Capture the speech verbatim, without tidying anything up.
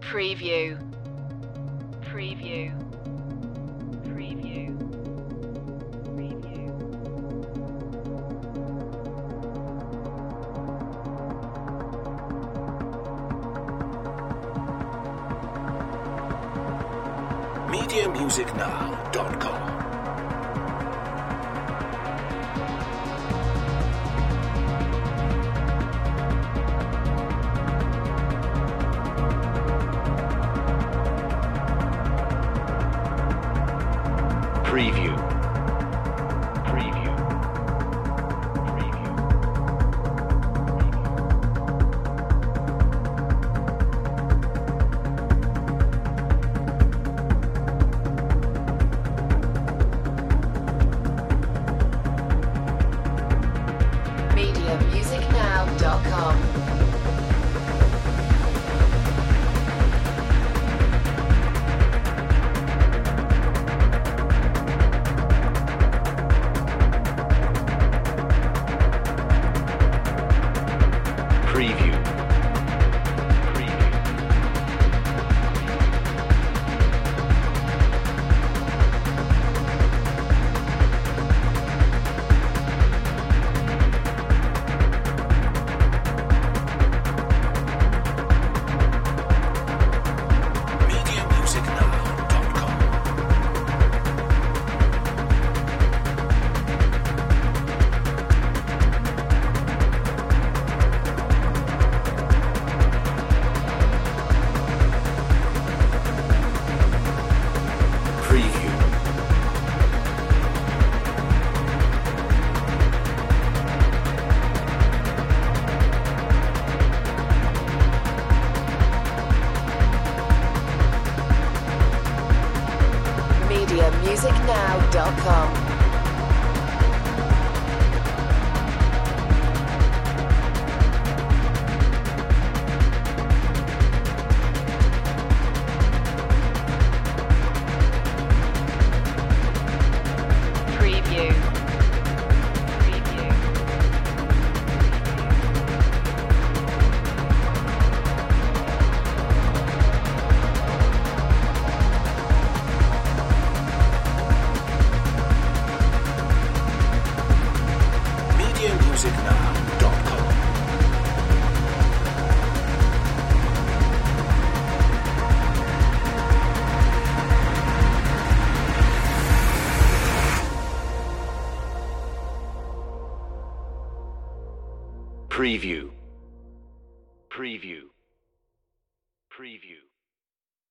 Preview. Preview. Preview. Preview. media music now dot com Preview. Preview. Preview. media music now dot com. Preview. Preview. media music now dot com Preview. media music now dot com. Preview. Preview. media music now dot com Preview. Preview. Preview.